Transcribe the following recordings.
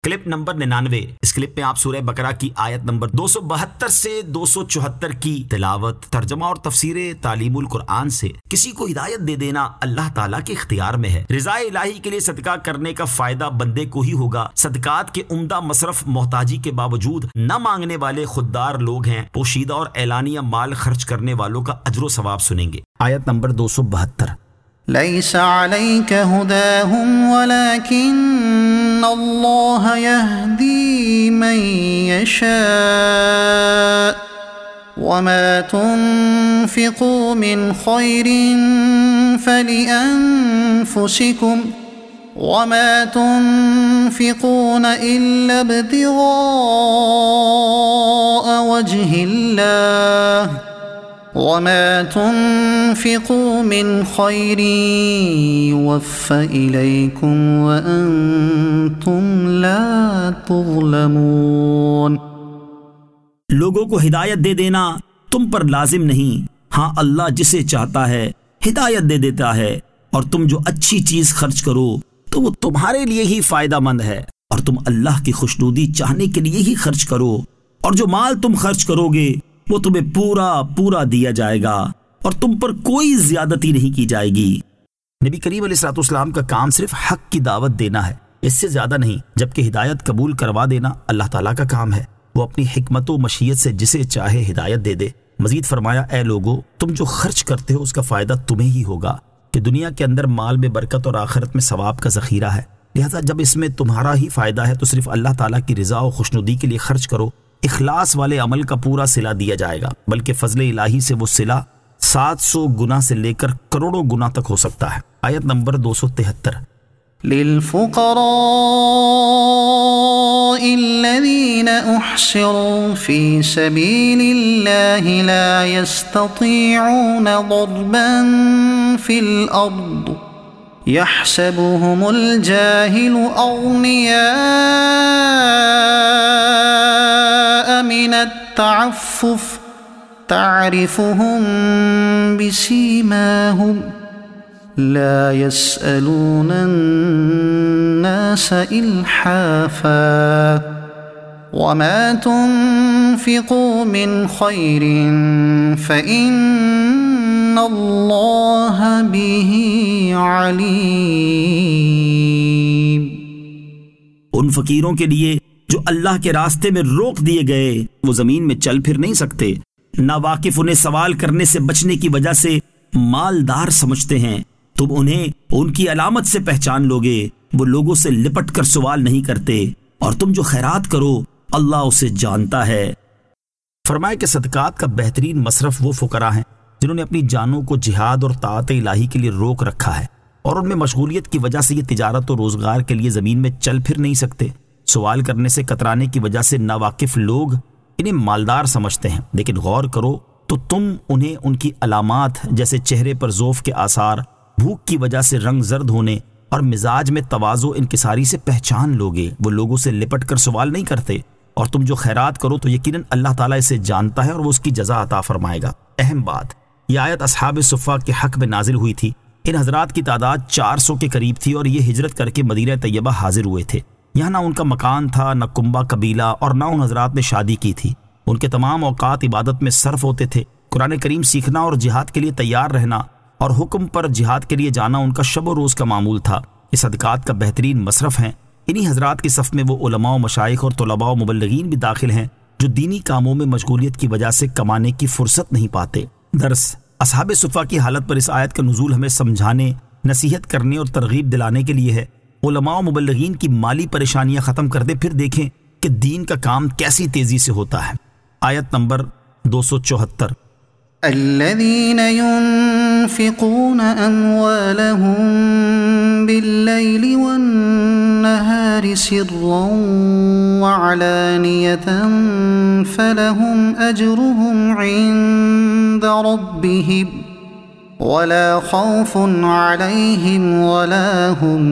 Clip number 99۔ اس clip میں آپ سورہ بقرہ کی آیت نمبر 272 سے 274 کی تلاوت، ترجمہ اور تفسیر تعلیم القرآن سے کسی کو ہدایت دے دینا اللہ تعالیٰ کے اختیار میں ہے۔ رضا الہی کے لیے صدقہ کرنے کا فائدہ بندے کو ہی ہوگا۔ صدقات کے عمدہ مصرف محتاجی کے باوجود نہ مانگنے والے خوددار لوگ ہیں، پوشیدہ اور اعلانیہ مال خرچ کرنے والوں کا اجر و ثواب سنیں گے۔ آیت نمبر 272۔ ليس عليك هداهم ولكن الله يهدي من يشاء وما تنفقوا من خير فلأنفسكم وما تنفقون إلا ابتغاء وجه الله وما تنفقوا من خير يوفى إليكم وأنتم لا تظلمون۔ لوگوں کو ہدایت دے دینا تم پر لازم نہیں، ہاں اللہ جسے چاہتا ہے ہدایت دے دیتا ہے، اور تم جو اچھی چیز خرچ کرو تو وہ تمہارے لیے ہی فائدہ مند ہے، اور تم اللہ کی خوشنودی چاہنے کے لیے ہی خرچ کرو، اور جو مال تم خرچ کرو گے وہ تمہیں پورا دیا جائے گا، اور تم پر کوئی زیادتی نہیں کی جائے گی۔ نبی کریم علیہ الصلوۃ والسلام کا کام صرف حق کی دعوت دینا ہے، اس سے زیادہ نہیں، جبکہ ہدایت قبول کروا دینا اللہ تعالیٰ کا کام ہے۔ وہ اپنی حکمت و مشیت سے جسے چاہے ہدایت دے دے۔ مزید فرمایا، اے لوگو، تم جو خرچ کرتے ہو اس کا فائدہ تمہیں ہی ہوگا، کہ دنیا کے اندر مال میں برکت اور آخرت میں ثواب کا ذخیرہ ہے، لہذا جب اس میں تمہارا ہی فائدہ ہے تو صرف اللہ تعالیٰ کی رضا و خوشنودی کے لیے خرچ کرو۔ اخلاص والے عمل کا پورا صلہ دیا جائے گا، بلکہ فضل الہی سے وہ صلہ 700 گنا سے لے کر کروڑوں گنا تک ہو سکتا ہے۔ آیت نمبر 273۔ للفقراء الذين احصروا في سبيل الله لا يستطيعون ضربا في الارض يحسبهم الجاهل اغنياء من التعفف تعرفهم بسيماهم لا يسألون الناس إلحافا وما تنفقوا من خير فإن الله به عليم۔ ان فقیروں کے لیے جو اللہ کے راستے میں روک دیے گئے، وہ زمین میں چل پھر نہیں سکتے، ناواقف انہیں سوال کرنے سے بچنے کی وجہ سے مالدار سمجھتے ہیں، تم انہیں ان کی علامت سے پہچان لوگے، وہ لوگوں سے لپٹ کر سوال نہیں کرتے، اور تم جو خیرات کرو اللہ اسے جانتا ہے۔ فرمایا کہ صدقات کا بہترین مصرف وہ فقراء ہیں جنہوں نے اپنی جانوں کو جہاد اور طاعت الہی کے لیے روک رکھا ہے، اور ان میں مشغولیت کی وجہ سے یہ تجارت و روزگار کے لیے زمین میں چل پھر نہیں سکتے۔ سوال کرنے سے کترانے کی وجہ سے ناواقف لوگ انہیں مالدار سمجھتے ہیں، لیکن غور کرو تو تم انہیں ان کی علامات جیسے چہرے پر ذوف کے آثار، بھوک کی وجہ سے رنگ زرد ہونے اور مزاج میں تواضع انکساری سے پہچان لوگے، وہ لوگوں سے لپٹ کر سوال نہیں کرتے، اور تم جو خیرات کرو تو یقیناً اللہ تعالیٰ اسے جانتا ہے اور وہ اس کی جزا عطا فرمائے گا۔ اہم بات، یہ آیت اصحاب صفہ کے حق میں نازل ہوئی تھی۔ ان حضرات کی تعداد 400 کے قریب تھی، اور یہ ہجرت کر کے مدینہ طیبہ حاضر ہوئے تھے۔ یہاں نہ ان کا مکان تھا، نہ کنبہ قبیلہ، اور نہ ان حضرات نے شادی کی تھی۔ ان کے تمام اوقات عبادت میں صرف ہوتے تھے۔ قرآن کریم سیکھنا اور جہاد کے لیے تیار رہنا اور حکم پر جہاد کے لیے جانا ان کا شب و روز کا معمول تھا۔ یہ صدقات کا بہترین مصرف ہیں۔ انہی حضرات کی صف میں وہ علماء و مشائخ اور طلباء و مبلغین بھی داخل ہیں جو دینی کاموں میں مشغولیت کی وجہ سے کمانے کی فرصت نہیں پاتے۔ درس، اصحاب صفہ کی حالت پر اس آیت کا نزول ہمیں سمجھانے، نصیحت کرنے اور ترغیب دلانے کے لیے ہے۔ علماء و مبلغین کی مالی پریشانیاں ختم کر دے، پھر دیکھیں کہ دین کا کام کیسی تیزی سے ہوتا ہے۔ آیت نمبر 274۔ الذين ينفقون أموالهم بالليل والنهار سرا وعلانية فلهم أجرهم عند ربهم ولا خوف عليهم ولا هم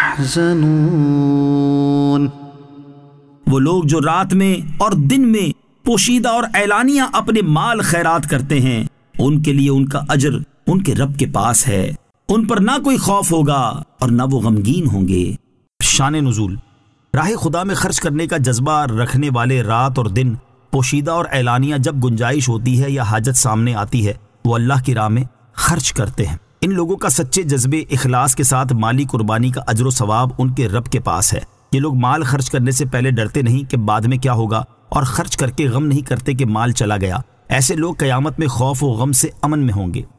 يحزنون۔ وہ لوگ جو رات میں اور دن میں پوشیدہ اور اعلانیہ اپنے مال خیرات کرتے ہیں، ان کے لیے ان کا اجر ان کے رب کے پاس ہے، ان پر نہ کوئی خوف ہوگا اور نہ وہ غمگین ہوں گے۔ شان نزول، راہ خدا میں خرچ کرنے کا جذبہ رکھنے والے رات اور دن، پوشیدہ اور اعلانیہ، جب گنجائش ہوتی ہے یا حاجت سامنے آتی ہے، وہ اللہ کی راہ میں خرچ کرتے ہیں۔ ان لوگوں کا سچے جذبے، اخلاص کے ساتھ مالی قربانی کا اجر و ثواب ان کے رب کے پاس ہے۔ یہ لوگ مال خرچ کرنے سے پہلے ڈرتے نہیں کہ بعد میں کیا ہوگا، اور خرچ کر کے غم نہیں کرتے کہ مال چلا گیا۔ ایسے لوگ قیامت میں خوف و غم سے امن میں ہوں گے۔